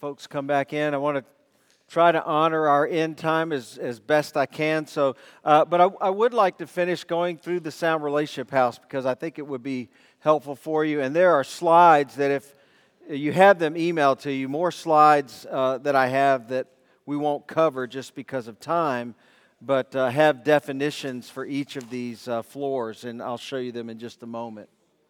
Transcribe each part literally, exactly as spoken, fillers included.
folks come back in. I want to try to honor our end time as, as best I can. So, uh, but I, I would like to finish going through the Sound Relationship House because I think it would be helpful for you. And there are slides that if you have them emailed to you, more slides uh, that I have that we won't cover just because of time, but uh, have definitions for each of these uh, floors, and I'll show you them in just a moment.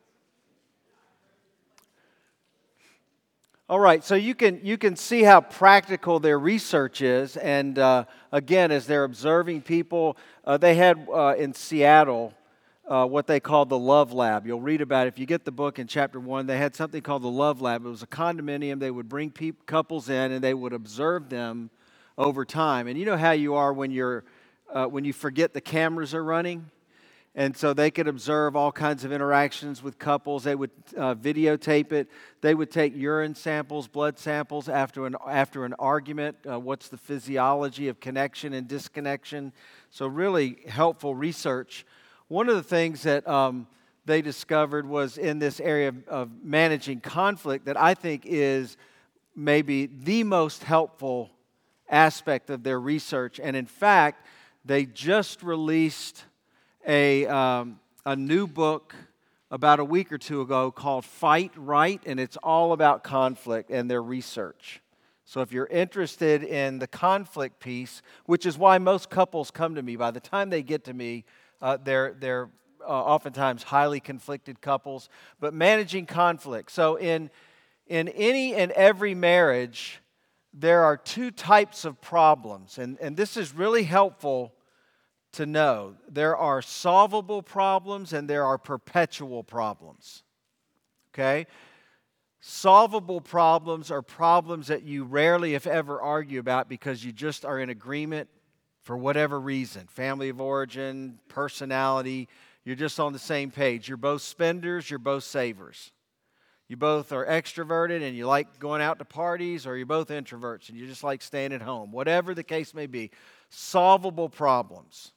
All right, so you can you can see how practical their research is, and uh, again, as they're observing people, uh, they had uh, in Seattle uh, what they called the Love Lab. You'll read about it if you get the book in chapter one. They had something called the Love Lab. It was a condominium. They would bring peop- couples in, and they would observe them over time. And you know how you are when you're uh, when you forget the cameras are running. And so they could observe all kinds of interactions with couples. They would uh, videotape it. They would take urine samples, blood samples after an after an argument. Uh, what's the physiology of connection and disconnection? So really helpful research. One of the things that um, they discovered was in this area of, of managing conflict that I think is maybe the most helpful aspect of their research. And in fact, they just released a um, a new book about a week or two ago called Fight Right, and it's all about conflict and their research. So if you're interested in the conflict piece, which is why most couples come to me, by the time they get to me, uh, they're they're uh, oftentimes highly conflicted couples, but managing conflict. So in in any and every marriage, there are two types of problems, and, and this is really helpful to know. There are solvable problems and there are perpetual problems. Okay? Solvable problems are problems that you rarely, if ever, argue about because you just are in agreement for whatever reason. Family of origin, personality, you're just on the same page. You're both spenders, you're both savers. You both are extroverted and you like going out to parties, or you're both introverts and you just like staying at home. Whatever the case may be, solvable problems.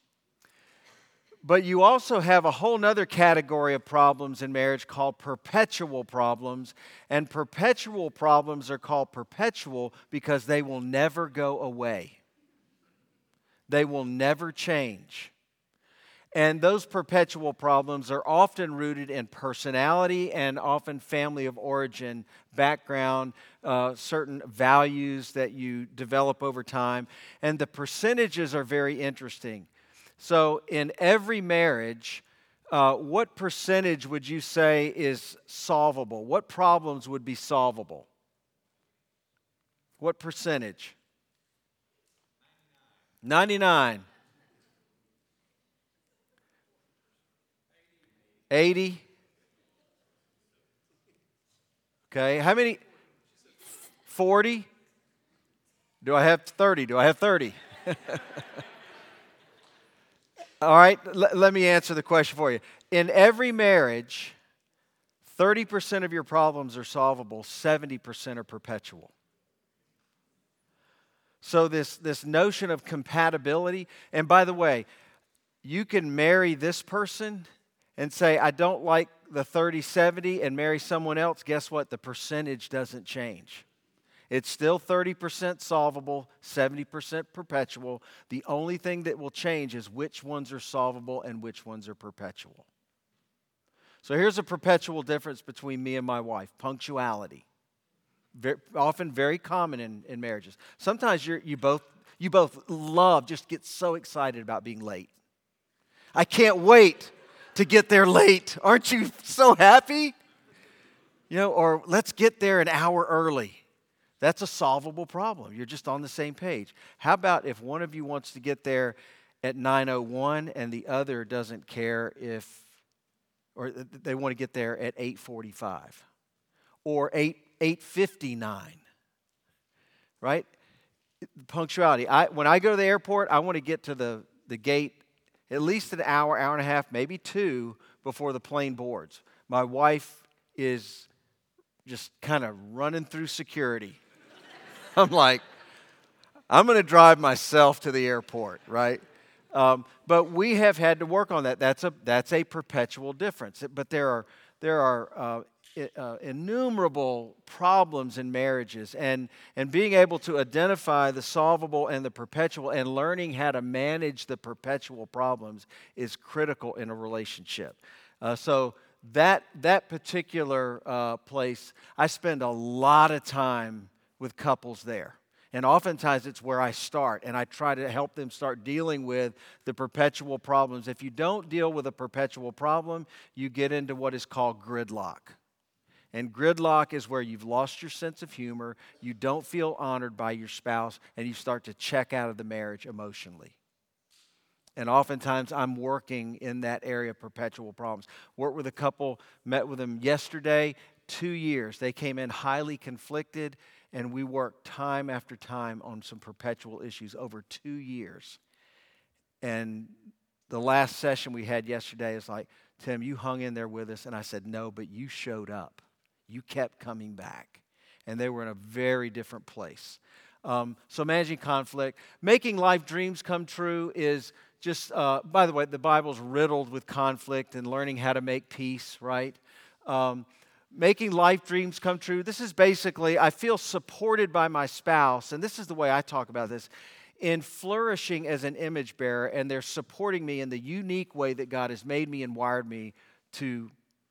But you also have a whole other category of problems in marriage called perpetual problems. And perpetual problems are called perpetual because they will never go away. They will never change. And those perpetual problems are often rooted in personality and often family of origin, background, uh, certain values that you develop over time. And the percentages are very interesting. So in every marriage, uh, what percentage would you say is solvable? What problems would be solvable? What percentage? ninety-nine. eighty. Okay, how many? forty? Do I have thirty? Do I have thirty? All right, l- let me answer the question for you. In every marriage, thirty percent of your problems are solvable, seventy percent are perpetual. So this, this notion of compatibility, and by the way, you can marry this person and say, I don't like the thirty seventy, and marry someone else. Guess what? The percentage doesn't change. It's still thirty percent solvable, seventy percent perpetual. The only thing that will change is which ones are solvable and which ones are perpetual. So here's a perpetual difference between me and my wife: punctuality. Very, often very common in, in marriages. Sometimes you're, you both you both love, just get so excited about being late. I can't wait to get there late. Aren't you so happy? You know, or let's get there an hour early. That's a solvable problem. You're just on the same page. How about if one of you wants to get there at nine oh one and the other doesn't care if, or they want to get there at eight forty-five or eight fifty-nine, right? Punctuality. I, when I go to the airport, I want to get to the, the gate at least an hour, hour and a half, maybe two before the plane boards. My wife is just kind of running through security. I'm like, I'm going to drive myself to the airport, right? Um, but we have had to work on that. That's a that's a perpetual difference. But there are there are uh, uh, innumerable problems in marriages, and, and being able to identify the solvable and the perpetual and learning how to manage the perpetual problems is critical in a relationship. Uh, so that, that particular uh, place, I spend a lot of time with couples there. And oftentimes it's where I start, and I try to help them start dealing with the perpetual problems. If you don't deal with a perpetual problem, you get into what is called gridlock. And gridlock is where you've lost your sense of humor, you don't feel honored by your spouse, and you start to check out of the marriage emotionally. And oftentimes I'm working in that area of perpetual problems. Worked with a couple, met with them yesterday, two years. They came in highly conflicted, and we worked time after time on some perpetual issues over two years. And the last session we had yesterday is like, Tim, you hung in there with us. And I said, no, but you showed up. You kept coming back. And they were in a very different place. Um, so managing conflict. Making life dreams come true is just, uh, by the way, the Bible's riddled with conflict and learning how to make peace, right? Um, Making life dreams come true. This is basically, I feel supported by my spouse, and this is the way I talk about this, in flourishing as an image bearer, and they're supporting me in the unique way that God has made me and wired me to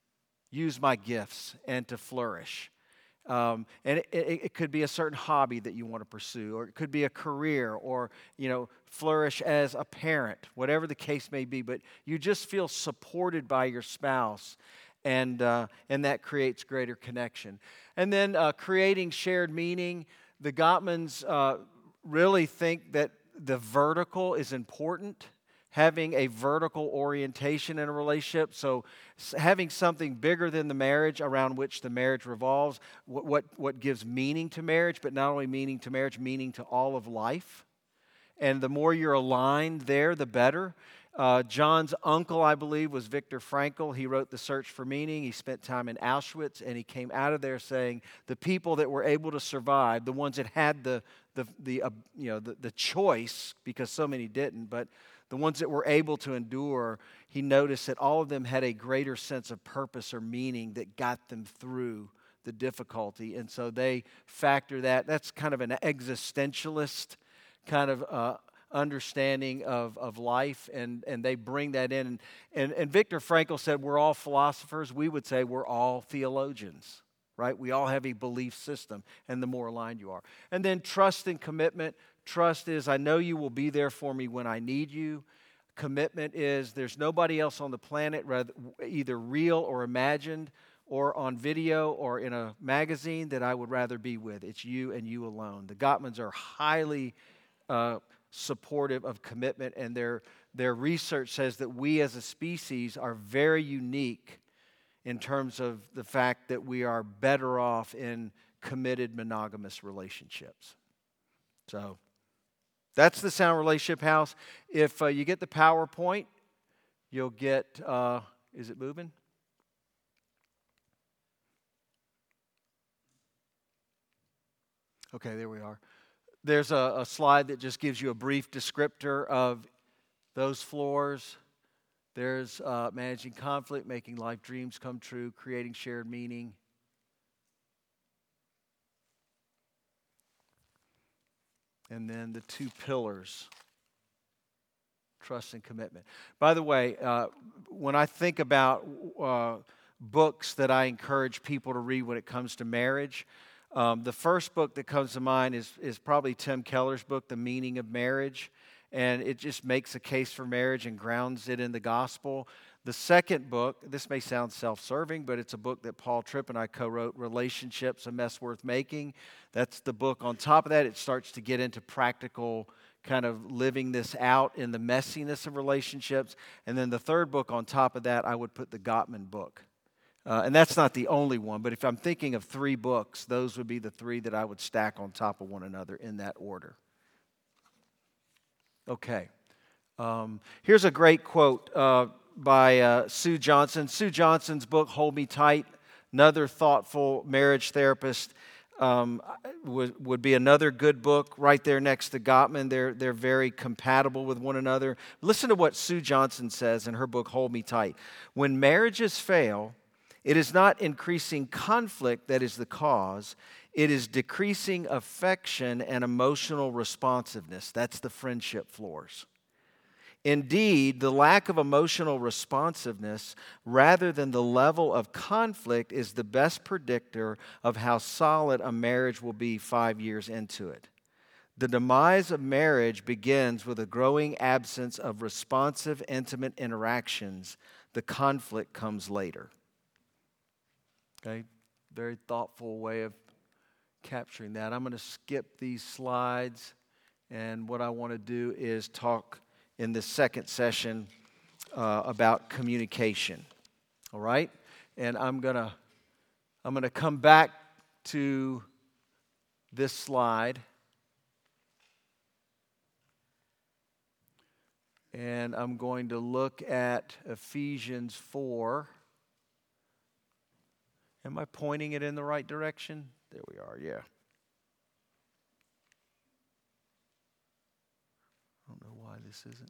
use my gifts and to flourish. Um, and it, it, it could be a certain hobby that you want to pursue, or it could be a career, or, you know, flourish as a parent, whatever the case may be, but you just feel supported by your spouse. And uh, and that creates greater connection. And then uh, creating shared meaning. The Gottmans uh, really think that the vertical is important, having a vertical orientation in a relationship. So having something bigger than the marriage around which the marriage revolves, what, what, what gives meaning to marriage, but not only meaning to marriage, meaning to all of life. And the more you're aligned there, the better. Uh, John's uncle, I believe, was Viktor Frankl. He wrote The Search for Meaning. He spent time in Auschwitz, and he came out of there saying the people that were able to survive, the ones that had the the the uh, you know the, the choice, because so many didn't, but the ones that were able to endure, he noticed that all of them had a greater sense of purpose or meaning that got them through the difficulty, and so they factor that. That's kind of an existentialist kind of uh, understanding of, of life, and, and they bring that in. And, and, and Viktor Frankl said we're all philosophers. We would say we're all theologians, right? We all have a belief system, and the more aligned you are. And then trust and commitment. Trust is, I know you will be there for me when I need you. Commitment is, there's nobody else on the planet, rather, either real or imagined, or on video or in a magazine, that I would rather be with. It's you and you alone. The Gottmans are highly uh, supportive of commitment, and their their research says that we as a species are very unique in terms of the fact that we are better off in committed monogamous relationships. So that's the Sound Relationship House. If uh, you get the PowerPoint, you'll get, uh, is it moving? Okay, there we are. There's a, a slide that just gives you a brief descriptor of those floors. There's uh, managing conflict, making life dreams come true, creating shared meaning. And then the two pillars, trust and commitment. By the way, uh, when I think about uh, books that I encourage people to read when it comes to marriage, Um, the first book that comes to mind is, is probably Tim Keller's book, The Meaning of Marriage, and it just makes a case for marriage and grounds it in the gospel. The second book, this may sound self-serving, but it's a book that Paul Tripp and I co-wrote, Relationships, A Mess Worth Making. That's the book. On top of that, it starts to get into practical kind of living this out in the messiness of relationships. And then the third book on top of that, I would put the Gottman book. Uh, and that's not the only one, but if I'm thinking of three books, those would be the three that I would stack on top of one another in that order. Okay. Um, here's a great quote uh, by uh, Sue Johnson. Sue Johnson's book, Hold Me Tight, another thoughtful marriage therapist, um, would, would be another good book right there next to Gottman. They're, they're very compatible with one another. Listen to what Sue Johnson says in her book, Hold Me Tight. When marriages fail, It is not increasing conflict that is the cause. It is decreasing affection and emotional responsiveness. That's the friendship floors. Indeed, the lack of emotional responsiveness rather than the level of conflict is the best predictor of how solid a marriage will be five years into it. The demise of marriage begins with a growing absence of responsive, intimate interactions. The conflict comes later. Okay, very thoughtful way of capturing that. I'm going to skip these slides, and what I want to do is talk in this second session uh, about communication. All right, and I'm gonna I'm gonna come back to this slide, and I'm going to look at Ephesians four. Am I pointing it in the right direction? There we are, yeah. I don't know why this isn't.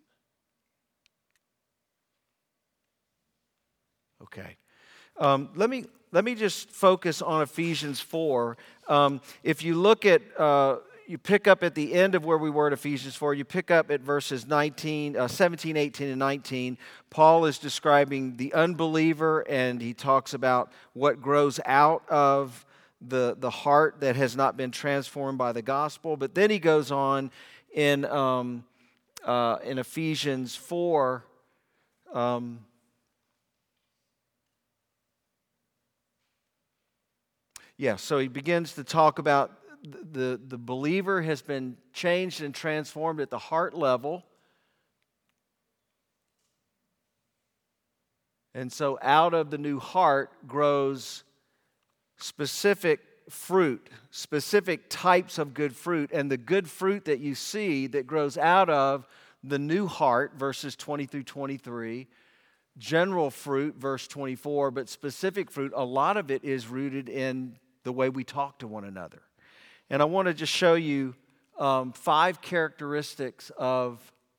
Okay. Um, let me let me just focus on Ephesians four. Um, if you look at, uh, you pick up at the end of where we were at Ephesians four, you pick up at verses nineteen, uh, seventeen, eighteen, and nineteen. Paul is describing the unbeliever, and he talks about what grows out of the, the heart that has not been transformed by the gospel. But then he goes on in... Um, Uh, in Ephesians four, um, yeah, so he begins to talk about the, the believer has been changed and transformed at the heart level. And so out of the new heart grows specific fruit, specific types of good fruit, and the good fruit that you see that grows out of the new heart, verses twenty through twenty-three, general fruit, verse twenty-four, but specific fruit, a lot of it is rooted in the way we talk to one another. And I want to just show you um, five characteristics of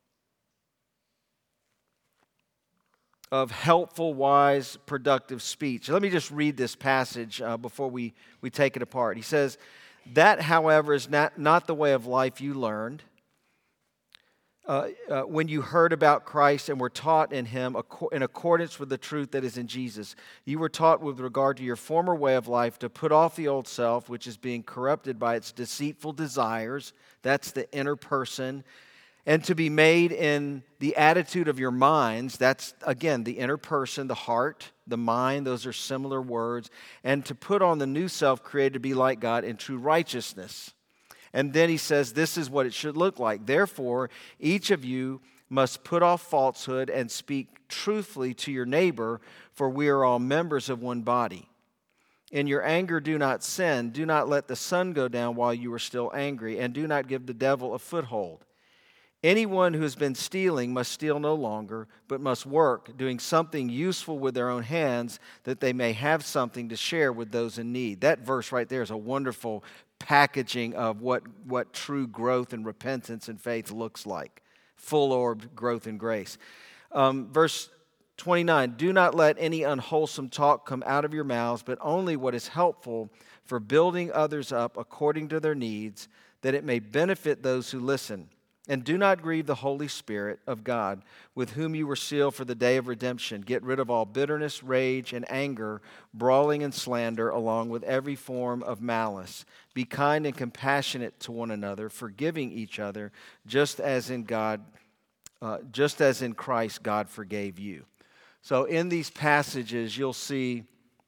of helpful, wise, productive speech. Let me just read this passage uh, before we, we take it apart. He says, that, however, is not, not the way of life you learned uh, uh, when you heard about Christ and were taught in Him in accordance with the truth that is in Jesus. You were taught with regard to your former way of life to put off the old self, which is being corrupted by its deceitful desires. That's the inner person. And to be made in the attitude of your minds, that's, again, the inner person, the heart, the mind, those are similar words. And to put on the new self created to be like God in true righteousness. And then he says, this is what it should look like. Therefore, each of you must put off falsehood and speak truthfully to your neighbor, for we are all members of one body. In your anger, do not sin. Do not let the sun go down while you are still angry, and do not give the devil a foothold. Anyone who has been stealing must steal no longer, but must work, doing something useful with their own hands, that they may have something to share with those in need. That verse right there is a wonderful packaging of what, what true growth and repentance and faith looks like. Full-orbed growth in grace. Um, verse twenty-nine, do not let any unwholesome talk come out of your mouths, but only what is helpful for building others up according to their needs, that it may benefit those who listen. And do not grieve the Holy Spirit of God, with whom you were sealed for the day of redemption. Get rid of all bitterness, rage, and anger, brawling and slander, along with every form of malice. Be kind and compassionate to one another, forgiving each other, just as in God, uh, just as in Christ God forgave you. So in these passages, you'll see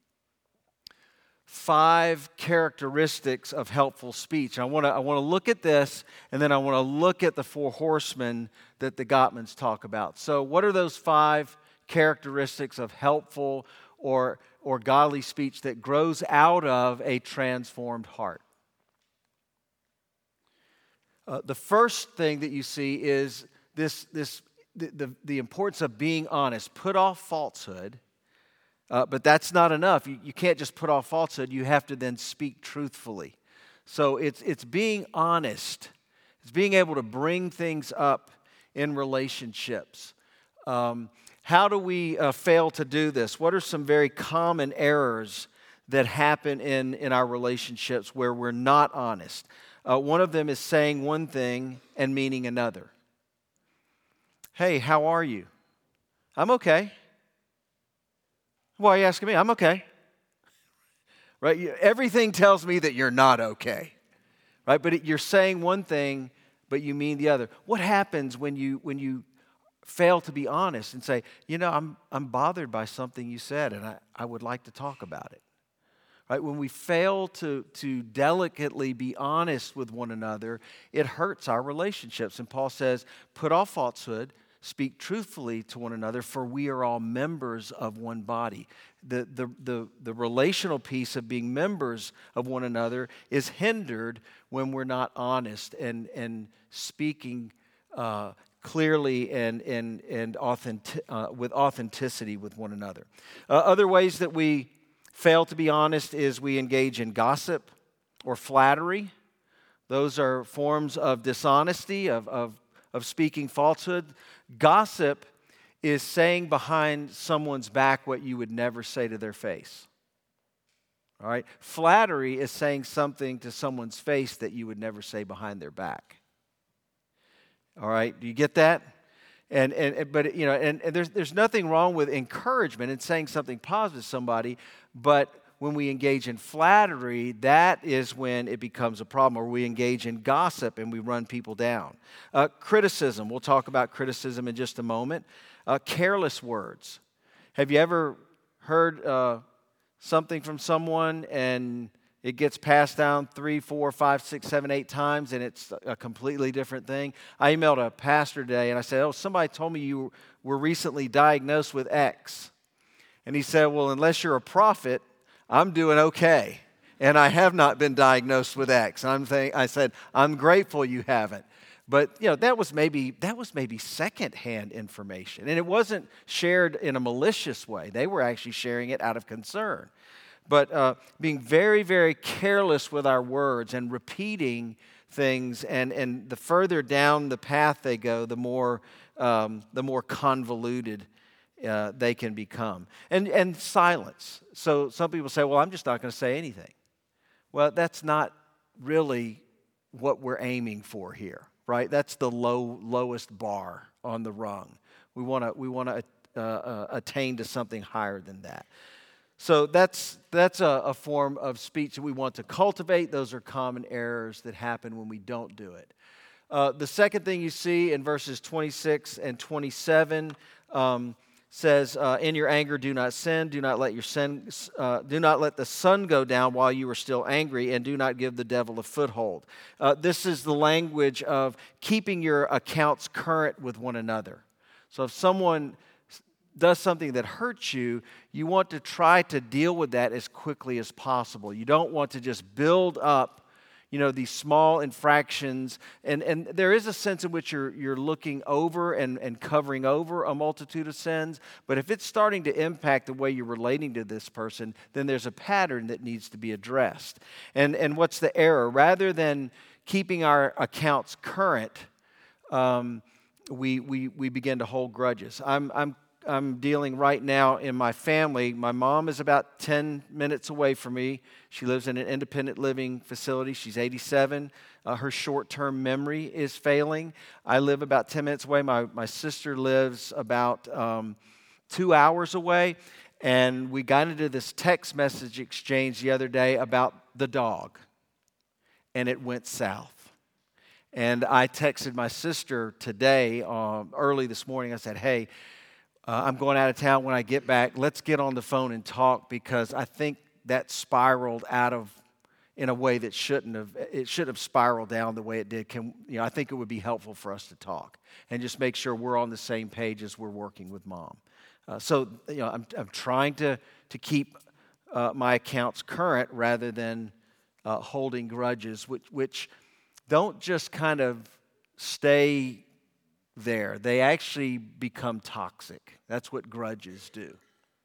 five characteristics of helpful speech. I want to I want to look at this, and then I want to look at the four horsemen that the Gottmans talk about. So what are those five characteristics of helpful or, or godly speech that grows out of a transformed heart? Uh, the first thing that you see is this, this the, the, the importance of being honest. Put off falsehood. Uh, but that's not enough. You, you can't just put off falsehood. You have to then speak truthfully. So it's it's being honest. It's being able to bring things up in relationships. Um, how do we uh, fail to do this? What are some very common errors that happen in, in our relationships where we're not honest? Uh, one of them is saying one thing and meaning another. Hey, how are you? I'm okay. Why are you asking me? I'm okay. Right? You, everything tells me that you're not okay. Right? But it, you're saying one thing, but you mean the other. What happens when you when you fail to be honest and say, you know, I'm I'm bothered by something you said, and I, I would like to talk about it. Right? When we fail to, to delicately be honest with one another, it hurts our relationships. And Paul says, put off falsehood, speak truthfully to one another, for we are all members of one body. The, the, the, the relational piece of being members of one another is hindered when we're not honest and, and speaking uh, clearly and, and, and authentic, uh, with authenticity with one another. Uh, other ways that we fail to be honest is we engage in gossip or flattery. Those are forms of dishonesty, of, of, of speaking falsehood. Gossip is saying behind someone's back what you would never say to their face. All right? Flattery is saying something to someone's face that you would never say behind their back. All right? Do you get that? And and but you know, and, and there's there's nothing wrong with encouragement and saying something positive to somebody, but when we engage in flattery, that is when it becomes a problem, or we engage in gossip and we run people down. Uh, criticism, we'll talk about criticism in just a moment. Uh, careless words. Have you ever heard uh, something from someone and it gets passed down three, four, five, six, seven, eight times, and it's a completely different thing? I emailed a pastor today, and I said, oh, somebody told me you were recently diagnosed with X. And he said, well, unless you're a prophet, I'm doing okay. And I have not been diagnosed with X. And I'm saying, I said, I'm grateful you haven't. But, you know, that was maybe that was maybe secondhand information. And it wasn't shared in a malicious way. They were actually sharing it out of concern. But uh, being very, very careless with our words and repeating things, and, and the further down the path they go, the more um, the more convoluted uh, they can become. And and silence. So some people say, well, I'm just not going to say anything. Well, that's not really what we're aiming for here, right? That's the low lowest bar on the rung. We want to we want to uh, uh, attain to something higher than that. So that's that's a, a form of speech that we want to cultivate. Those are common errors that happen when we don't do it. Uh, the second thing you see in verses twenty-six and twenty-seven um, says, uh, "In your anger, do not sin. Do not let your sin. Uh, do not let the sun go down while you are still angry, and do not give the devil a foothold." Uh, this is the language of keeping your accounts current with one another. So if someone does something that hurts you, you want to try to deal with that as quickly as possible. You don't want to just build up, you know, these small infractions. And, and there is a sense in which you're, you're looking over and, and covering over a multitude of sins. But if it's starting to impact the way you're relating to this person, then there's a pattern that needs to be addressed. And, and what's the error? Rather than keeping our accounts current, um, we, we, we begin to hold grudges. I'm, I'm I'm dealing right now in my family. My mom is about ten minutes away from me. She lives in an independent living facility. She's eighty-seven. Uh, her short-term memory is failing. I live about ten minutes away. My, my sister lives about um, two hours away. And we got into this text message exchange the other day about the dog. And it went south. And I texted my sister today, um, early this morning. I said, hey, Uh, I'm going out of town. When I get back, let's get on the phone and talk, because I think that spiraled out of in a way that shouldn't have. It should have spiraled down the way it did. Can you know? I think it would be helpful for us to talk and just make sure we're on the same page as we're working with Mom. Uh, so you know, I'm I'm trying to to keep uh, my accounts current rather than uh, holding grudges, which which don't just kind of stay there. They actually become toxic. That's what grudges do.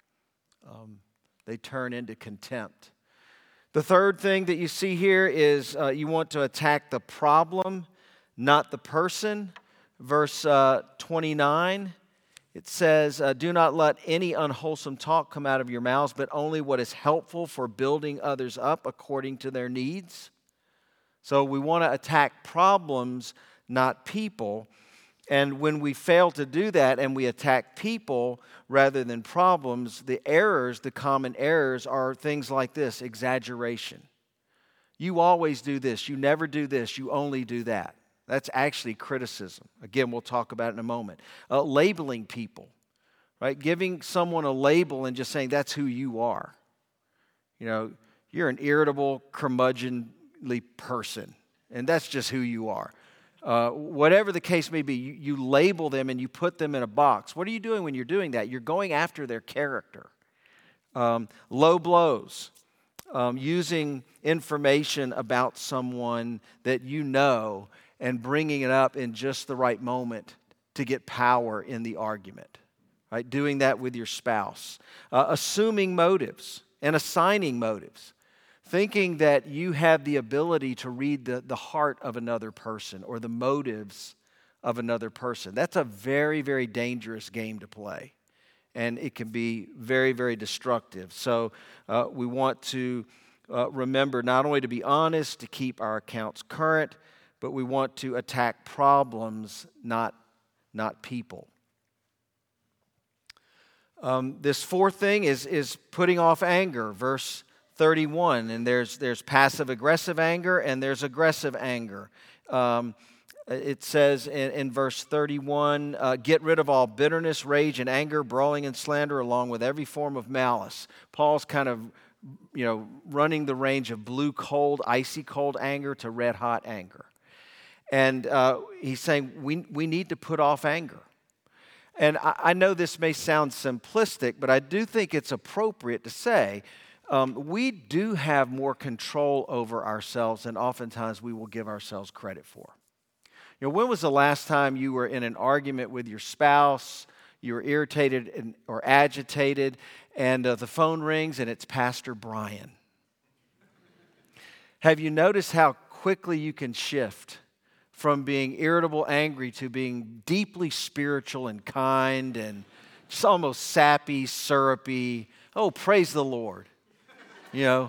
Um, they turn into contempt. The third thing that you see here is uh, you want to attack the problem, not the person. Verse uh, twenty-nine, It says, uh, do not let any unwholesome talk come out of your mouths, but only what is helpful for building others up according to their needs. So we want to attack problems, not people. And when we fail to do that and we attack people rather than problems, the errors, the common errors are things like this: exaggeration. You always do this. You never do this. You only do that. That's actually criticism. Again, we'll talk about it in a moment. Uh, labeling people, right? Giving someone a label and just saying that's who you are. You know, you're an irritable, curmudgeonly person, and that's just who you are. Uh, whatever the case may be, you, you label them and you put them in a box. What are you doing when you're doing that? You're going after their character. Um, low blows. Um, using information about someone that you know and bringing it up in just the right moment to get power in the argument, right? Doing that with your spouse. Uh, assuming motives and assigning motives. Thinking that you have the ability to read the, the heart of another person or the motives of another person. That's a very, very dangerous game to play. And it can be very, very destructive. So uh, we want to uh, remember not only to be honest, to keep our accounts current, but we want to attack problems, not, not people. Um, this fourth thing is, is putting off anger, verse thirty-one. And there's, there's passive-aggressive anger and there's aggressive anger. Um, it says in, in verse thirty-one, uh, get rid of all bitterness, rage, and anger, brawling and slander, along with every form of malice. Paul's kind of, you know, running the range of blue cold, icy cold anger to red hot anger. And uh, he's saying we, we need to put off anger. And I, I know this may sound simplistic, but I do think it's appropriate to say um, we do have more control over ourselves than oftentimes we will give ourselves credit for. You know, when was the last time you were in an argument with your spouse, you were irritated and, or agitated, and uh, the phone rings and it's Pastor Brian? Have you noticed how quickly you can shift from being irritable, angry, to being deeply spiritual and kind and just almost sappy, syrupy? Oh, praise the Lord. You know,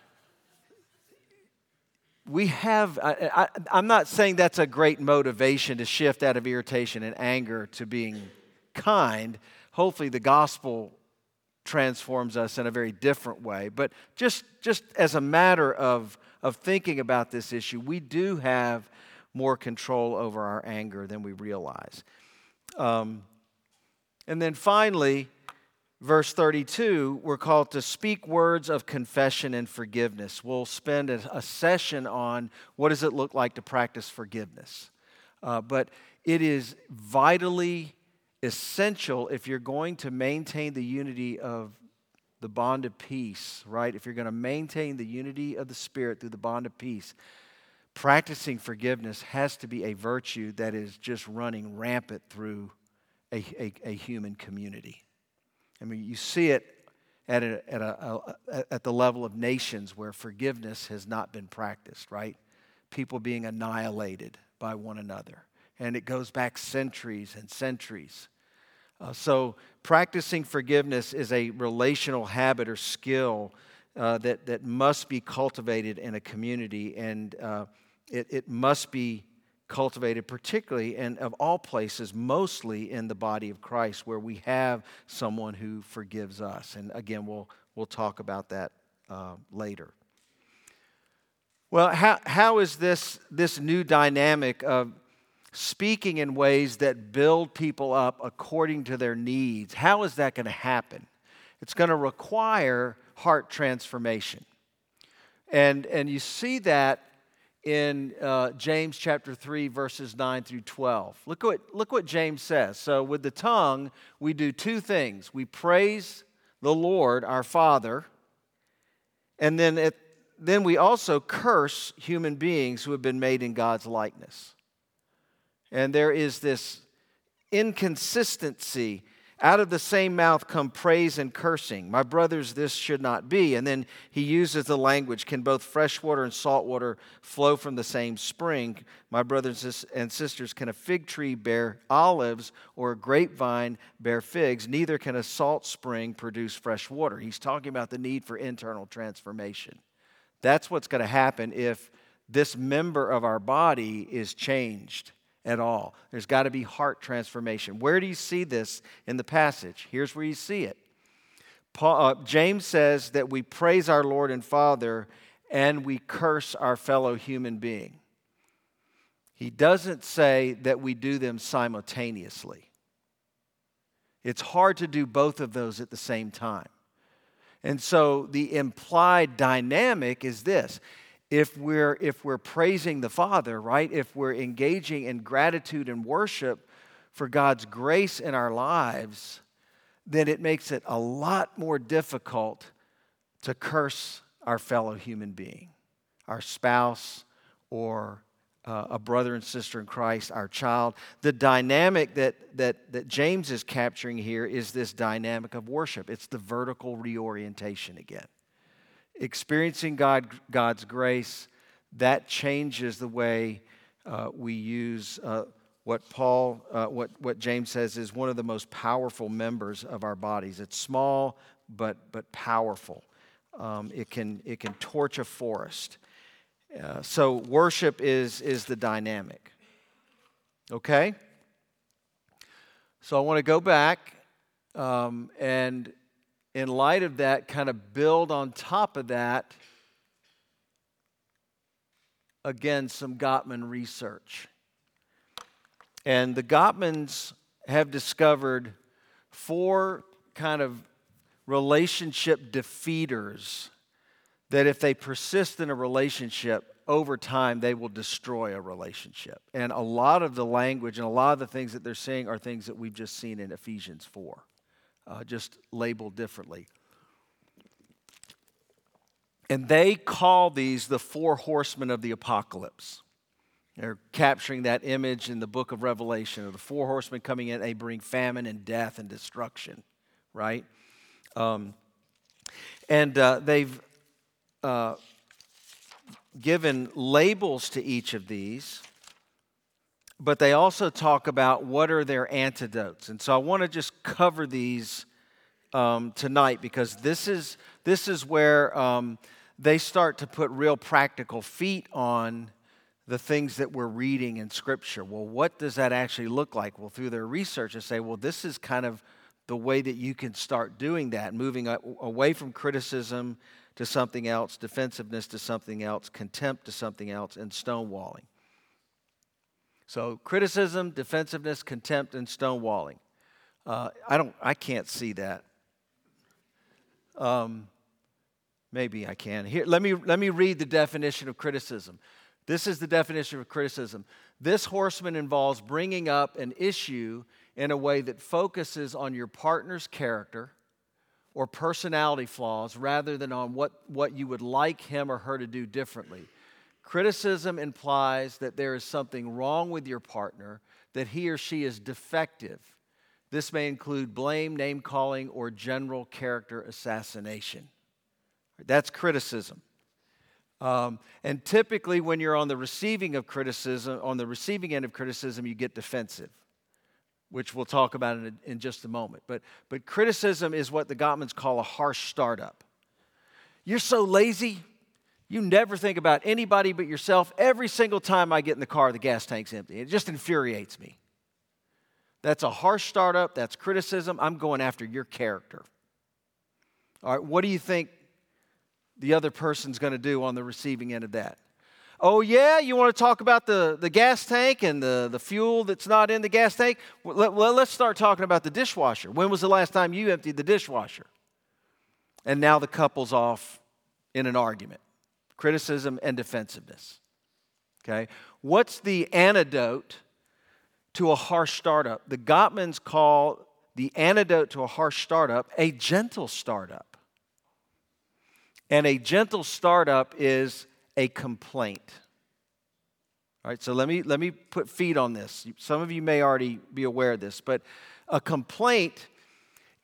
we have, I, I, I'm not saying that's a great motivation to shift out of irritation and anger to being kind. Hopefully the gospel transforms us in a very different way. But just, just as a matter of, of thinking about this issue, we do have more control over our anger than we realize. Um, and then finally, verse thirty-two, we're called to speak words of confession and forgiveness. We'll spend a, a session on what does it look like to practice forgiveness. Uh, but it is vitally essential if you're going to maintain the unity of the bond of peace, right? If you're going to maintain the unity of the Spirit through the bond of peace, practicing forgiveness has to be a virtue that is just running rampant through a, a, a human community. I mean, you see it at, a, at, a, a, at the level of nations where forgiveness has not been practiced, right? People being annihilated by one another. And it goes back centuries and centuries. Uh, so practicing forgiveness is a relational habit or skill uh, that, that must be cultivated in a community, and uh, it, it must be cultivated particularly, and of all places, mostly in the body of Christ, where we have someone who forgives us. And again, we'll, we'll talk about that uh, later. Well, how, how is this, this new dynamic of speaking in ways that build people up according to their needs, how is that going to happen? It's going to require heart transformation. And, and you see that in uh, James chapter three, verses nine through twelve. Look what, look what James says. So with the tongue, we do two things. We praise the Lord, our Father, and then, it, then we also curse human beings who have been made in God's likeness. And there is this inconsistency Out of the same mouth come praise and cursing. My brothers, this should not be. And then he uses the language, can both fresh water and salt water flow from the same spring? My brothers and sisters, can a fig tree bear olives or a grapevine bear figs? Neither can a salt spring produce fresh water. He's talking about the need for internal transformation. That's what's going to happen if this member of our body is changed at all. There's got to be heart transformation. Where do you see this in the passage? Here's where you see it. Paul, uh, James says that we praise our Lord and Father and we curse our fellow human being. He doesn't say that we do them simultaneously. It's hard to do both of those at the same time. And so the implied dynamic is this. If we're, if we're praising the Father, right, if we're engaging in gratitude and worship for God's grace in our lives, then it makes it a lot more difficult to curse our fellow human being, our spouse or uh, a brother and sister in Christ, our child. The dynamic that, that, that James is capturing here is this dynamic of worship. It's the vertical reorientation again. Experiencing God, God's grace, that changes the way uh, we use uh, what Paul, uh, what, what James says is one of the most powerful members of our bodies. It's small, but, but powerful. Um, it can, it can torch a forest. Uh, so worship is, is the dynamic. Okay? So I want to go back um, and in light of that, kind of build on top of that, again, some Gottman research. And the Gottmans have discovered four kind of relationship defeaters that if they persist in a relationship, over time, they will destroy a relationship. And a lot of the language and a lot of the things that they're saying are things that we've just seen in Ephesians four. Uh, just labeled differently. And they call these the four horsemen of the apocalypse. They're capturing that image in the book of Revelation of the four horsemen coming in. They bring famine and death and destruction, right? Um, and uh, they've uh, given labels to each of these. But they also talk about what are their antidotes. And so I want to just cover these um, tonight because this is, this is where um, they start to put real practical feet on the things that we're reading in Scripture. Well, what does that actually look like? Well, through their research, they say, well, this is kind of the way that you can start doing that, moving away from criticism to something else, defensiveness to something else, contempt to something else, and stonewalling. So criticism, defensiveness, contempt, and stonewalling. Uh, I don't. I can't see that. Um, maybe I can. Here, let me let me read the definition of criticism. This is the definition of criticism. This horseman involves bringing up an issue in a way that focuses on your partner's character or personality flaws rather than on what, what you would like him or her to do differently. Criticism implies that there is something wrong with your partner, that he or she is defective. This may include blame, name-calling, or general character assassination. That's criticism. Um, and typically when you're on the receiving of criticism, on the receiving end of criticism, you get defensive, which we'll talk about in, a, in just a moment. But, but criticism is what the Gottmans call a harsh startup. You're so lazy. You never think about anybody but yourself. Every single time I get in the car, the gas tank's empty. It just infuriates me. That's a harsh startup. That's criticism. I'm going after your character. All right, what do you think the other person's going to do on the receiving end of that? Oh, yeah, you want to talk about the, the gas tank and the, the fuel that's not in the gas tank? Well, let, well, let's start talking about the dishwasher. When was the last time you emptied the dishwasher? And now the couple's off in an argument. Criticism and defensiveness. Okay? What's the antidote to a harsh startup? The Gottmans call the antidote to a harsh startup a gentle startup. And a gentle startup is a complaint. All right, so let me let me put feet on this. Some of you may already be aware of this, but a complaint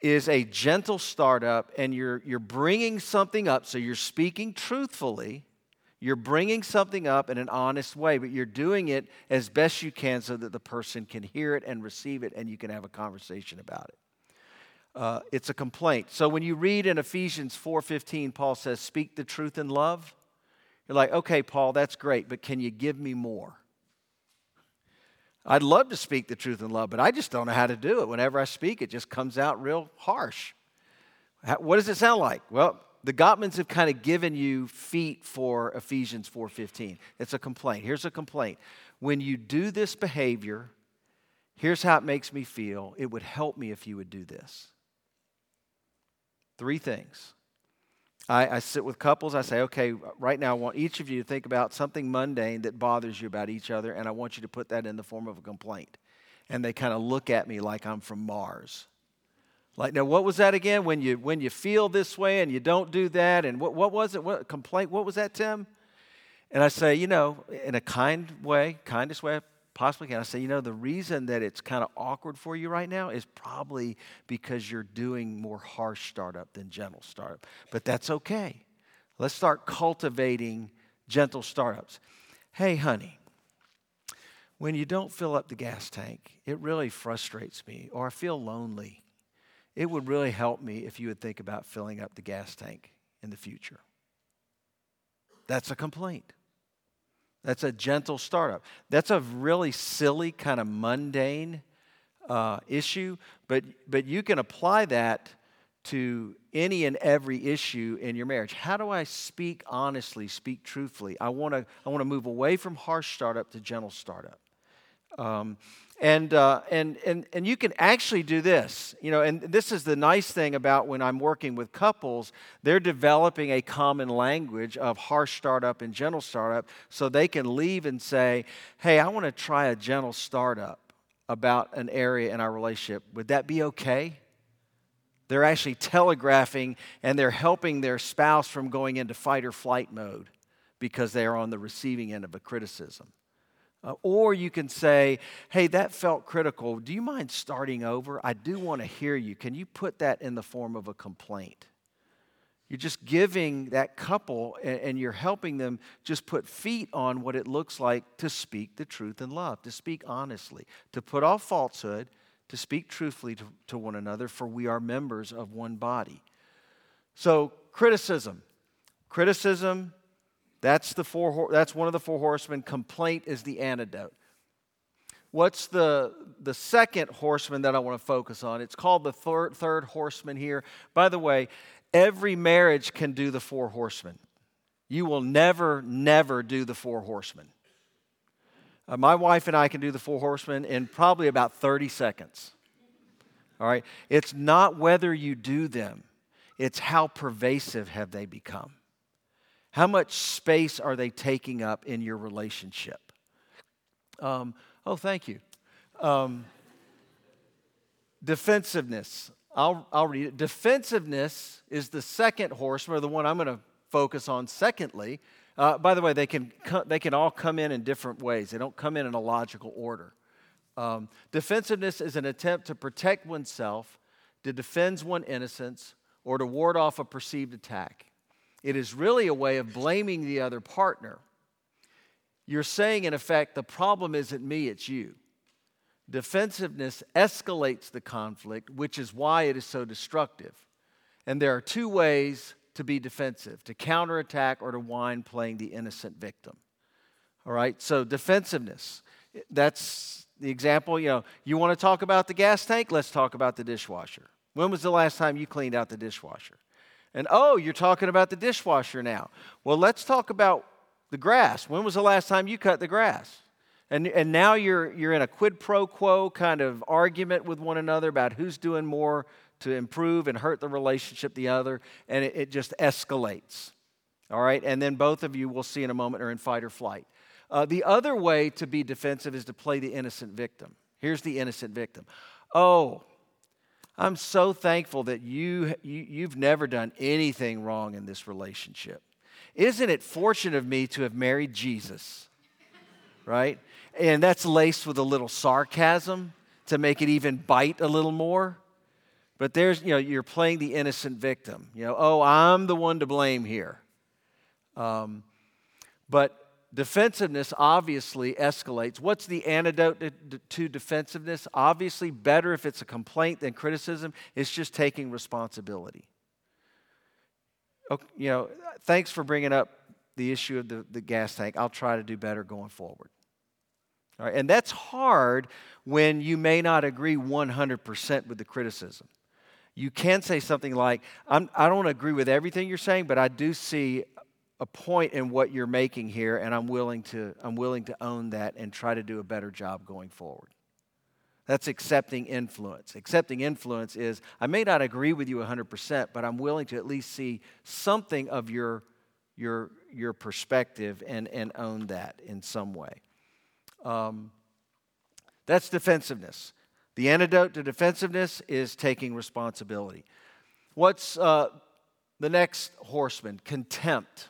is a gentle startup, and you're, you're bringing something up, so you're speaking truthfully. You're bringing something up in an honest way, but you're doing it as best you can so that the person can hear it and receive it, and you can have a conversation about it. Uh, it's a complaint. So when you read in Ephesians four fifteen, Paul says, speak the truth in love. You're like, okay, Paul, that's great, but can you give me more? I'd love to speak the truth in love, but I just don't know how to do it. Whenever I speak, it just comes out real harsh. How, what does it sound like? Well, the Gottmans have kind of given you feet for Ephesians four fifteen. It's a complaint. Here's a complaint. When you do this behavior, here's how it makes me feel. It would help me if you would do this. Three things. I, I sit with couples. I say, okay, right now I want each of you to think about something mundane that bothers you about each other, and I want you to put that in the form of a complaint. And they kind of look at me like I'm from Mars. Like, now, what was that again? When you when you feel this way and you don't do that, and what what was it? What complaint? What was that, Tim? And I say, you know, in a kind way, kindest way I possibly can. I say, you know, the reason that it's kind of awkward for you right now is probably because you're doing more harsh startup than gentle startup. But that's okay. Let's start cultivating gentle startups. Hey, honey, when you don't fill up the gas tank, it really frustrates me, or I feel lonely. It would really help me if you would think about filling up the gas tank in the future. That's a complaint. That's a gentle startup. That's a really silly, kind of mundane uh, issue, but but you can apply that to any and every issue in your marriage. How do I speak honestly, speak truthfully? I want to I want to move away from harsh startup to gentle startup. Um, and, uh, and and and you can actually do this, you know. And this is the nice thing about when I'm working with couples. They're developing a common language of harsh startup and gentle startup, so they can leave and say, "Hey, I want to try a gentle startup about an area in our relationship. Would that be okay?" They're actually telegraphing, and they're helping their spouse from going into fight or flight mode because they are on the receiving end of a criticism. Uh, or you can say, hey, that felt critical. Do you mind starting over? I do want to hear you. Can you put that in the form of a complaint? You're just giving that couple, and, and you're helping them just put feet on what it looks like to speak the truth in love, to speak honestly, to put off falsehood, to speak truthfully to, to one another, for we are members of one body. So criticism. Criticism. That's the four. That's one of the four horsemen. Complaint is the antidote. What's the, the second horseman that I want to focus on? It's called the third, third horseman here. By the way, every marriage can do the four horsemen. You will never, never do the four horsemen. Uh, my wife and I can do the four horsemen in probably about thirty seconds. All right? It's not whether you do them. It's how pervasive have they become. How much space are they taking up in your relationship? Um, oh, thank you. Um, defensiveness. I'll, I'll read it. Defensiveness is the second horseman, or the one I'm going to focus on secondly. Uh, by the way, they can co- they can all come in in different ways. They don't come in in a logical order. Um, defensiveness is an attempt to protect oneself, to defend one's innocence, or to ward off a perceived attack. It is really a way of blaming the other partner. You're saying, in effect, the problem isn't me, it's you. Defensiveness escalates the conflict, which is why it is so destructive. And there are two ways to be defensive: to counterattack or to whine, playing the innocent victim. All right, so defensiveness. That's the example. You know, you want to talk about the gas tank? Let's talk about the dishwasher. When was the last time you cleaned out the dishwasher? And oh, you're talking about the dishwasher now. Well, let's talk about the grass. When was the last time you cut the grass? And and now you're you're in a quid pro quo kind of argument with one another about who's doing more to improve and hurt the relationship the other, and it, it just escalates. All right, and then both of you, we'll see in a moment, are in fight or flight. Uh, the other way to be defensive is to play the innocent victim. Here's the innocent victim. Oh, I'm so thankful that you, you, you've never done anything wrong in this relationship. Isn't it fortunate of me to have married Jesus? Right? And that's laced with a little sarcasm to make it even bite a little more. But there's, you know, you're playing the innocent victim. You know, oh, I'm the one to blame here. Um, but defensiveness obviously escalates. What's the antidote to, to defensiveness? Obviously, better if it's a complaint than criticism. It's just taking responsibility. Okay, you know, thanks for bringing up the issue of the, the gas tank. I'll try to do better going forward. All right, and that's hard when you may not agree one hundred percent with the criticism. You can say something like, I'm, I don't agree with everything you're saying, but I do see a point in what you're making here, and I'm willing to, I'm willing to own that and try to do a better job going forward. That's accepting influence. Accepting influence is, I may not agree with you one hundred percent, but I'm willing to at least see something of your, your, your perspective and, and own that in some way. Um, that's defensiveness. The antidote to defensiveness is taking responsibility. What's uh, the next horseman? Contempt.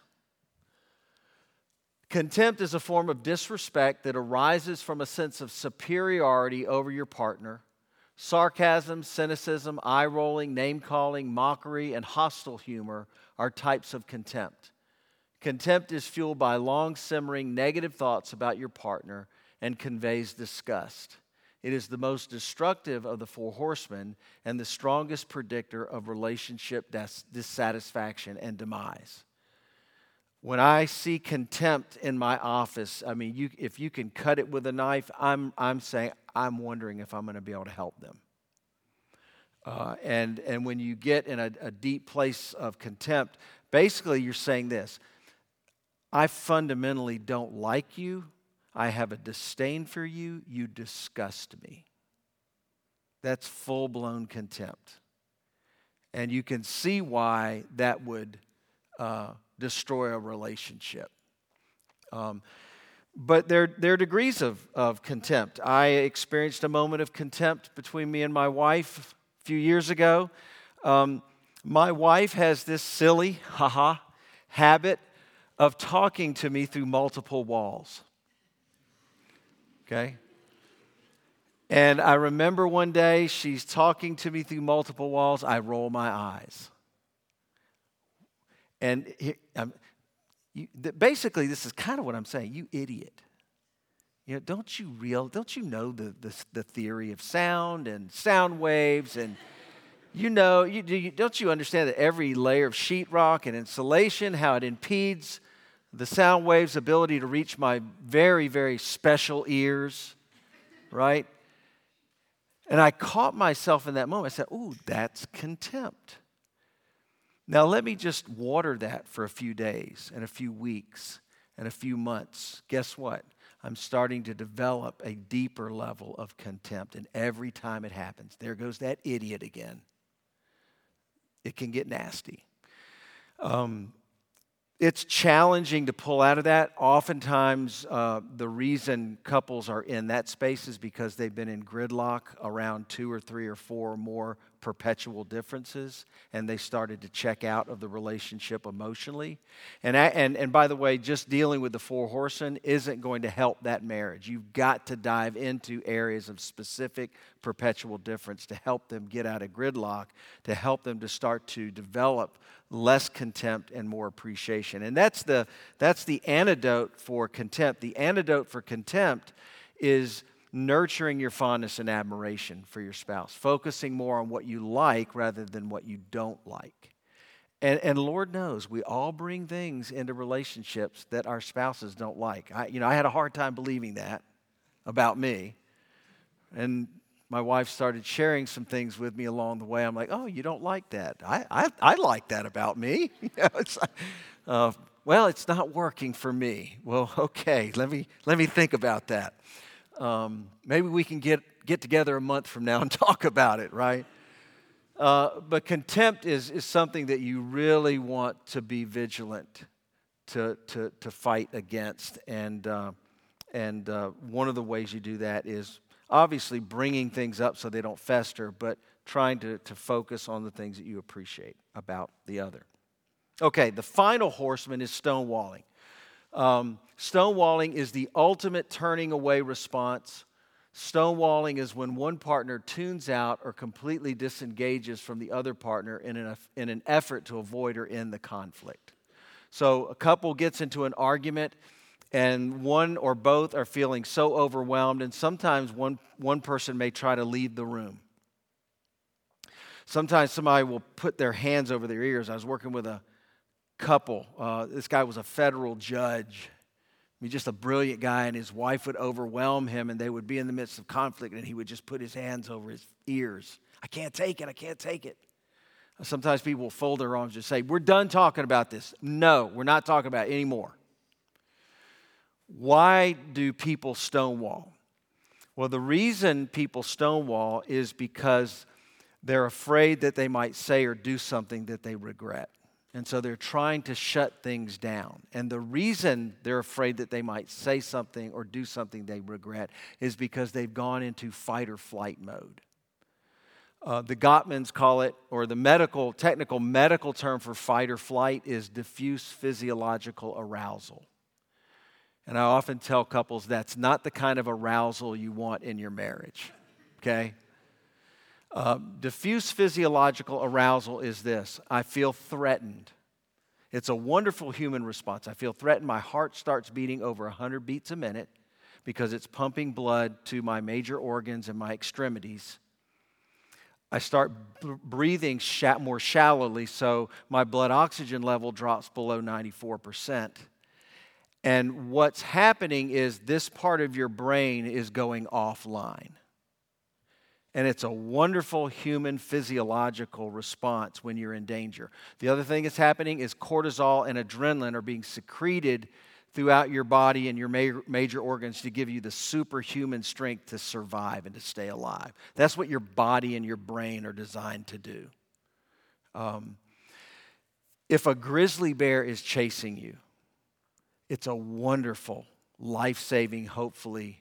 Contempt is a form of disrespect that arises from a sense of superiority over your partner. Sarcasm, cynicism, eye-rolling, name-calling, mockery, and hostile humor are types of contempt. Contempt is fueled by long-simmering negative thoughts about your partner and conveys disgust. It is the most destructive of the four horsemen and the strongest predictor of relationship dis- dissatisfaction and demise. When I see contempt in my office, I mean, you, if you can cut it with a knife, I'm, I'm saying, I'm wondering if I'm going to be able to help them. Uh, and, and when you get in a, a deep place of contempt, basically you're saying this: I fundamentally don't like you. I have a disdain for you. You disgust me. That's full-blown contempt. And you can see why that would uh, destroy a relationship. Um, but there, there are degrees of, of contempt. I experienced a moment of contempt between me and my wife a few years ago. Um, my wife has this silly, haha, habit of talking to me through multiple walls. Okay? And I remember one day she's talking to me through multiple walls. I roll my eyes. And he, um, you, th- basically, this is kind of what I'm saying. You idiot. You know, don't you real? Don't you know the, the, the theory of sound and sound waves? And you know, you, do you, don't you understand that every layer of sheetrock and insulation, how it impedes the sound wave's ability to reach my very, very special ears, right? And I caught myself in that moment. I said, ooh, that's contempt. Now, let me just water that for a few days and a few weeks and a few months. Guess what? I'm starting to develop a deeper level of contempt. And every time it happens, there goes that idiot again. It can get nasty. Um, It's challenging to pull out of that. Oftentimes, uh, the reason couples are in that space is because they've been in gridlock around two or three or four or more perpetual differences, and they started to check out of the relationship emotionally. And, and, and by the way, just dealing with the four horsemen isn't going to help that marriage. You've got to dive into areas of specific perpetual difference to help them get out of gridlock, to help them to start to develop less contempt and more appreciation. And that's the, that's the antidote for contempt. The antidote for contempt is nurturing your fondness and admiration for your spouse, focusing more on what you like rather than what you don't like. And, and Lord knows, we all bring things into relationships that our spouses don't like. I, you know, I had a hard time believing that about me. And my wife started sharing some things with me along the way. I'm like, oh, you don't like that. I I, I like that about me. You know, it's like, uh, well, it's not working for me. Well, okay, let me let me think about that. Um, maybe we can get, get together a month from now and talk about it, right? Uh, but contempt is, is something that you really want to be vigilant to, to, to fight against. And, uh, and uh, one of the ways you do that is obviously bringing things up so they don't fester, but trying to, to focus on the things that you appreciate about the other. Okay, the final horseman is stonewalling. Um, stonewalling is the ultimate turning away response Stonewalling is when one partner tunes out or completely disengages from the other partner in an, in an effort to avoid or end the conflict. So a couple gets into an argument, and one or both are feeling so overwhelmed, and sometimes one, one person may try to leave the room. Sometimes somebody will put their hands over their ears. I was working with a couple. Uh, this guy was a federal judge. I mean, just a brilliant guy, and his wife would overwhelm him, and they would be in the midst of conflict, and he would just put his hands over his ears. I can't take it. I can't take it. Sometimes people will fold their arms and just say, we're done talking about this. No, we're not talking about it anymore. Why do people stonewall? Well, the reason people stonewall is because they're afraid that they might say or do something that they regret. And so they're trying to shut things down. And the reason they're afraid that they might say something or do something they regret is because they've gone into fight or flight mode. Uh, the Gottmans call it, or the medical, technical medical term for fight or flight is diffuse physiological arousal. And I often tell couples that's not the kind of arousal you want in your marriage, okay? Uh, diffuse physiological arousal is this: I feel threatened. It's a wonderful human response. I feel threatened. My heart starts beating over one hundred beats a minute because it's pumping blood to my major organs and my extremities. I start b- breathing sh- more shallowly, so my blood oxygen level drops below ninety-four percent. And what's happening is this part of your brain is going offline. And it's a wonderful human physiological response when you're in danger. The other thing that's happening is cortisol and adrenaline are being secreted throughout your body and your ma- major organs to give you the superhuman strength to survive and to stay alive. That's what your body and your brain are designed to do. Um, if a grizzly bear is chasing you, it's a wonderful, life-saving, hopefully,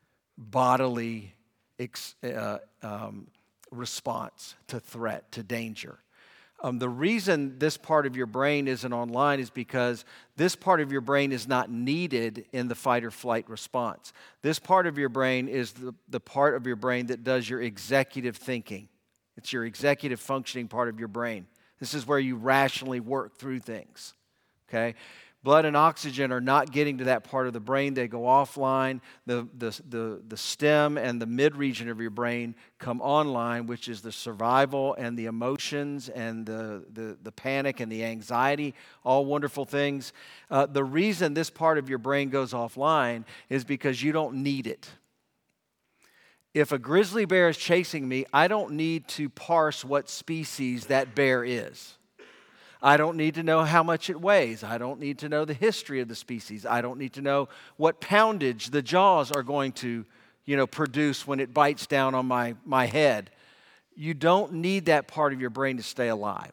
bodily ex- uh, um, response to threat, to danger. Um, the reason this part of your brain isn't online is because this part of your brain is not needed in the fight or flight response. This part of your brain is the, the part of your brain that does your executive thinking. It's your executive functioning part of your brain. This is where you rationally work through things, okay? Blood and oxygen are not getting to that part of the brain. They go offline. The, the, the, the stem and the mid region of your brain come online, which is the survival and the emotions and the, the, the panic and the anxiety, all wonderful things. Uh, the reason this part of your brain goes offline is because you don't need it. If a grizzly bear is chasing me, I don't need to parse what species that bear is. I don't need to know how much it weighs. I don't need to know the history of the species. I don't need to know what poundage the jaws are going to, you know, produce when it bites down on my, my head. You don't need that part of your brain to stay alive.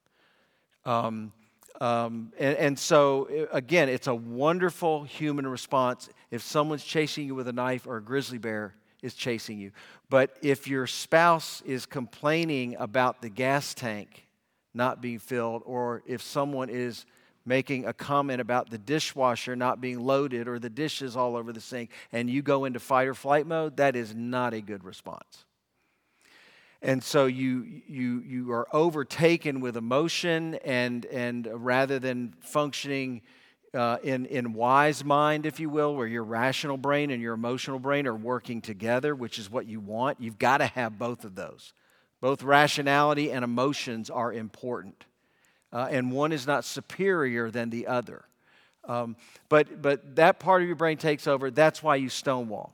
Um, um, and, and so, again, it's a wonderful human response if someone's chasing you with a knife or a grizzly bear is chasing you. But if your spouse is complaining about the gas tank not being filled, or if someone is making a comment about the dishwasher not being loaded or the dishes all over the sink, and you go into fight or flight mode, that is not a good response. And so you you you are overtaken with emotion, and and rather than functioning uh, in in wise mind, if you will, where your rational brain and your emotional brain are working together, which is what you want, you've got to have both of those. Both rationality and emotions are important, uh, and one is not superior than the other. Um, but but that part of your brain takes over. That's why you stonewall.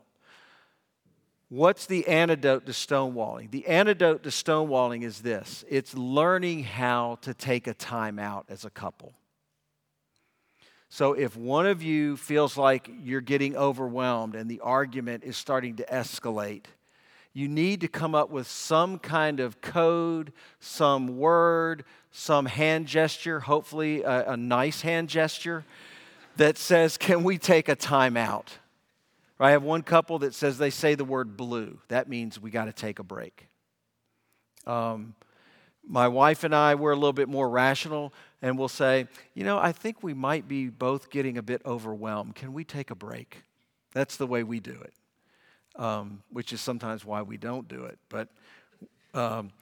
What's the antidote to stonewalling? The antidote to stonewalling is this: it's learning how to take a time out as a couple. So if one of you feels like you're getting overwhelmed and the argument is starting to escalate, you need to come up with some kind of code, some word, some hand gesture, hopefully a, a nice hand gesture that says, can we take a time out? I have one couple that says they say the word blue. That means we got to take a break. Um, my wife and I, we're a little bit more rational, and we'll say, you know, I think we might be both getting a bit overwhelmed. Can we take a break? That's the way we do it. um, which is sometimes why we don't do it. But um,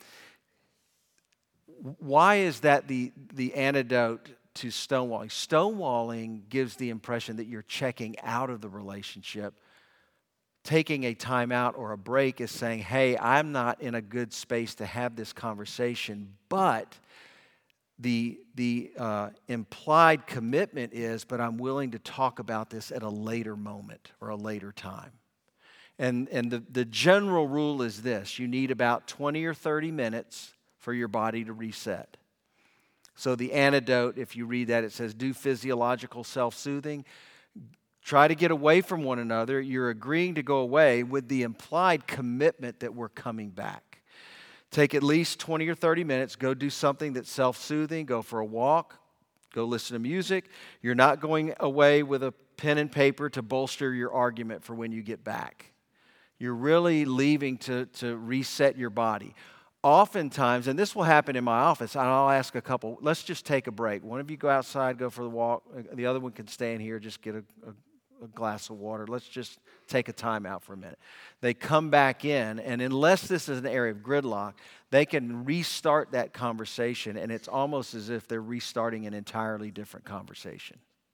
why is that the, the antidote to stonewalling? Stonewalling gives the impression that you're checking out of the relationship. Taking a time out or a break is saying, hey, I'm not in a good space to have this conversation, but the, the uh, implied commitment is, but I'm willing to talk about this at a later moment or a later time. And, and the, the general rule is this: you need about twenty or thirty minutes for your body to reset. So the antidote, if you read that, it says, do physiological self-soothing. Try to get away from one another. You're agreeing to go away with the implied commitment that we're coming back. Take at least twenty or thirty minutes. Go do something that's self-soothing. Go for a walk. Go listen to music. You're not going away with a pen and paper to bolster your argument for when you get back. You're really leaving to, to reset your body. Oftentimes, and this will happen in my office, and I'll ask a couple, let's just take a break. One of you go outside, go for the walk. The other one can stay in here, just get a, a, a glass of water. Let's just take a time out for a minute. They come back in, and unless this is an area of gridlock, they can restart that conversation, and it's almost as if they're restarting an entirely different conversation.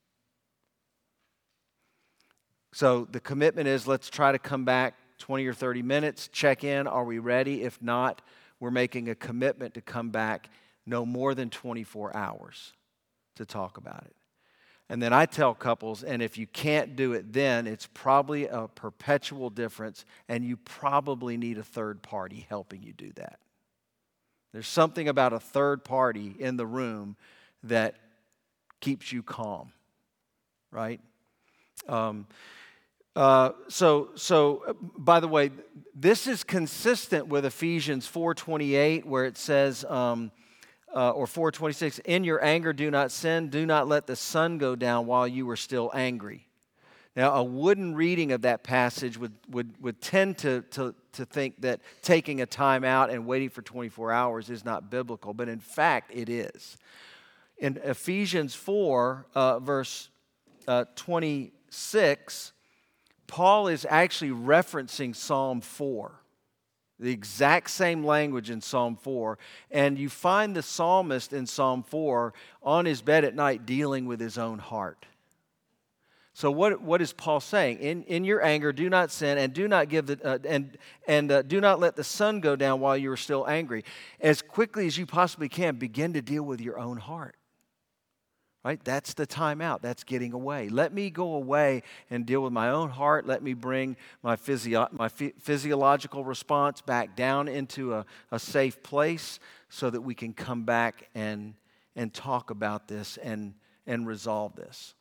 So the commitment is, let's try to come back twenty or thirty minutes, check in, are we ready? If not, we're making a commitment to come back no more than twenty-four hours to talk about it. And then I tell couples, and if you can't do it then, it's probably a perpetual difference, and you probably need a third party helping you do that. There's something about a third party in the room that keeps you calm, right? Um, Uh, so, so uh, by the way, this is consistent with Ephesians four twenty-eight, where it says, um, uh, or four twenty-six, in your anger do not sin, do not let the sun go down while you are still angry. Now, a wooden reading of that passage would, would, would tend to, to, to think that taking a time out and waiting for twenty-four hours is not biblical, but in fact it is. In Ephesians four, uh, verse uh, twenty-six, Paul is actually referencing Psalm four, the exact same language in Psalm four. And you find the psalmist in Psalm four on his bed at night dealing with his own heart. So what, what is Paul saying? In, in your anger, do not sin, and do not give the uh, and and uh, do not let the sun go down while you are still angry. As quickly as you possibly can, begin to deal with your own heart. Right? That's the time out. That's getting away. Let me go away and deal with my own heart. Let me bring my, physio- my ph- physiological response back down into a, a safe place so that we can come back and, and talk about this and, and resolve this.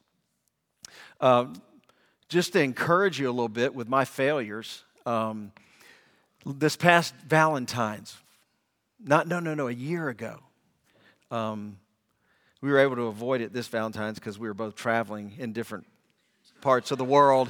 Um, just to encourage you a little bit with my failures, um, this past Valentine's, not, no, no, no, a year ago, um, we were able to avoid it this Valentine's because we were both traveling in different parts of the world.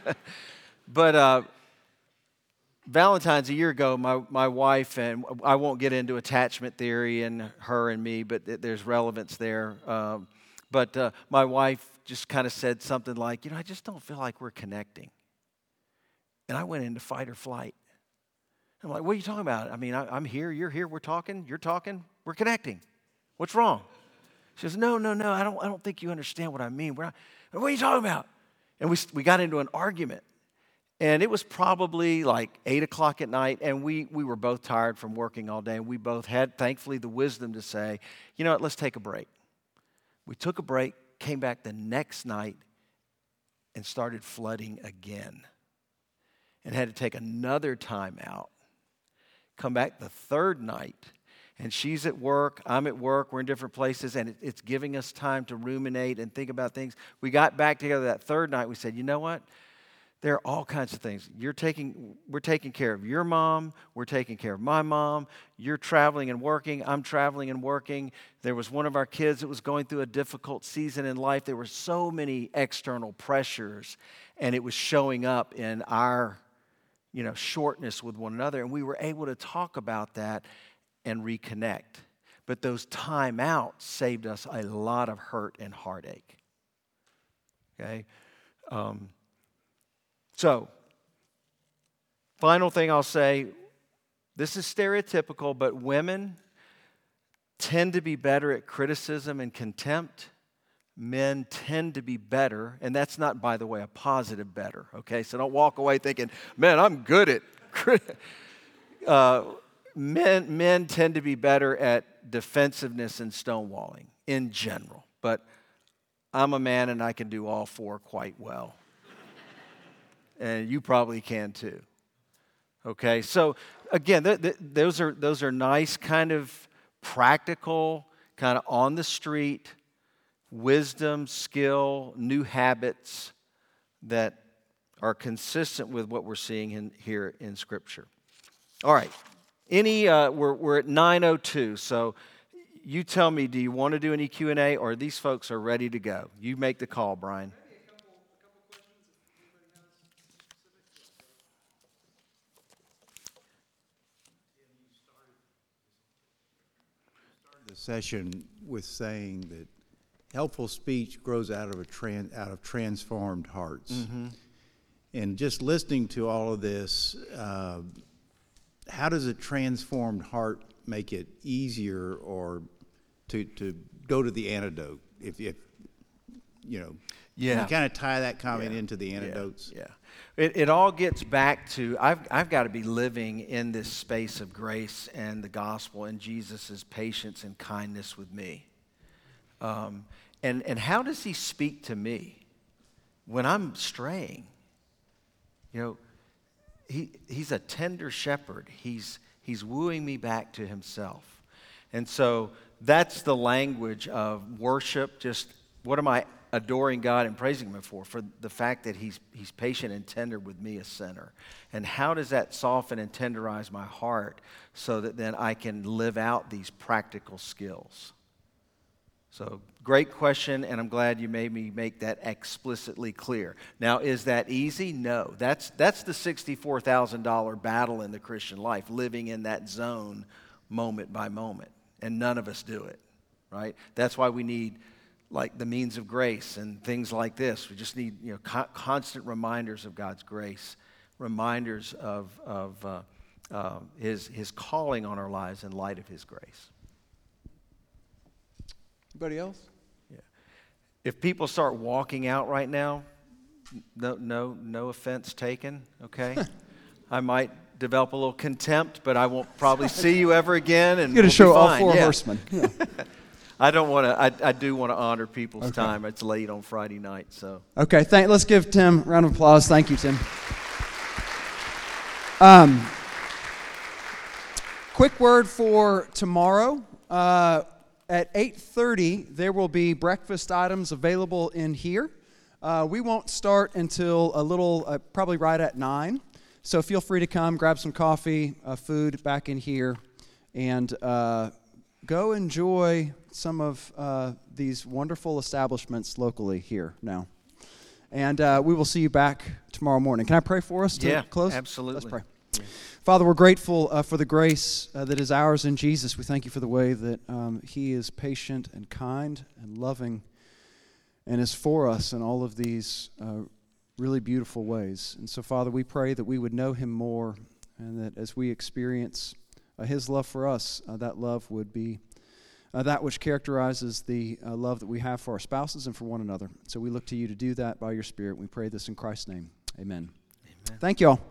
But uh, Valentine's a year ago, my, my wife, and I won't get into attachment theory and her and me, but th- there's relevance there. Um, but uh, my wife just kind of said something like, you know, I just don't feel like we're connecting. And I went into fight or flight. I'm like, what are you talking about? I mean, I, I'm here, you're here, we're talking, you're talking, we're connecting. What's wrong? She says, no, no, no, I don't, I don't think you understand what I mean. We're not, what are you talking about? And we, we got into an argument. And it was probably like eight o'clock at night, and we, we were both tired from working all day, and we both had, thankfully, the wisdom to say, you know what, let's take a break. We took a break, came back the next night, and started flooding again. And had to take another time out. Come back the third night. And she's at work, I'm at work, we're in different places, and it's giving us time to ruminate and think about things. We got back together that third night. We said, you know what? There are all kinds of things. You're taking, we're taking care of your mom. We're taking care of my mom. You're traveling and working. I'm traveling and working. There was one of our kids that was going through a difficult season in life. There were so many external pressures, and it was showing up in our, you know, shortness with one another. And we were able to talk about that and reconnect. But those timeouts saved us a lot of hurt and heartache. Okay? Um, so, final thing I'll say, this is stereotypical, but women tend to be better at criticism and contempt. Men tend to be better, and that's not, by the way, a positive better, okay? So don't walk away thinking, man, I'm good at crit-. Uh, men, men tend to be better at defensiveness and stonewalling in general, but I'm a man and I can do all four quite well. And you probably can too. Okay, so again, th- th- those are those are nice kind of practical, kind of on the street, wisdom, skill, new habits that are consistent with what we're seeing in, here in Scripture. All right, any uh, we're we're at nine oh two, so you tell me, do you want to do any Q and A, or these folks are ready to go? You make the call, Brian. The session with saying that helpful speech grows out of a tran- out of transformed hearts, mm-hmm. and just listening to all of this, uh, how does a transformed heart make it easier or to to go to the antidote? If, if you know, yeah, you kind of tie that comment yeah. into the antidotes. Yeah, yeah. It it all gets back to I've I've got to be living in this space of grace and the gospel and Jesus' patience and kindness with me. Um, and and how does He speak to me when I'm straying? You know, he he's a tender shepherd. He's he's wooing me back to Himself, and so that's the language of worship. Just what am I adoring God and praising Him for? For the fact that He's He's patient and tender with me, a sinner. And how does that soften and tenderize my heart so that then I can live out these practical skills? So, great question, and I'm glad you made me make that explicitly clear. Now, is that easy? No. That's that's the sixty-four thousand dollars battle in the Christian life, living in that zone moment by moment. And none of us do it, right? That's why we need, like, the means of grace and things like this. We just need, you know, co- constant reminders of God's grace, reminders of, of uh, uh, his, his calling on our lives in light of His grace. Anybody else? Yeah. If people start walking out right now, no, no, no offense taken. Okay, I might develop a little contempt, but I won't probably see you ever again. And you're going to we'll show all fine. four yeah. horsemen. Yeah. I don't want to. I, I do want to honor people's Okay. time. It's late on Friday night, so. Okay, thank, let's give Tim a round of applause. Thank you, Tim. Um, quick word for tomorrow. Uh, At eight thirty, there will be breakfast items available in here. Uh, we won't start until a little, uh, probably right at nine. So feel free to come, grab some coffee, uh, food back in here, and uh, go enjoy some of uh, these wonderful establishments locally here now. And uh, we will see you back tomorrow morning. Can I pray for us to yeah, close? absolutely. Let's pray. Yeah. Father, we're grateful uh, for the grace uh, that is ours in Jesus. We thank you for the way that um, He is patient and kind and loving and is for us in all of these uh, really beautiful ways. And so, Father, we pray that we would know Him more and that as we experience uh, His love for us, uh, that love would be uh, that which characterizes the uh, love that we have for our spouses and for one another. So we look to you to do that by your Spirit. We pray this in Christ's name. Amen. Amen. Thank you all.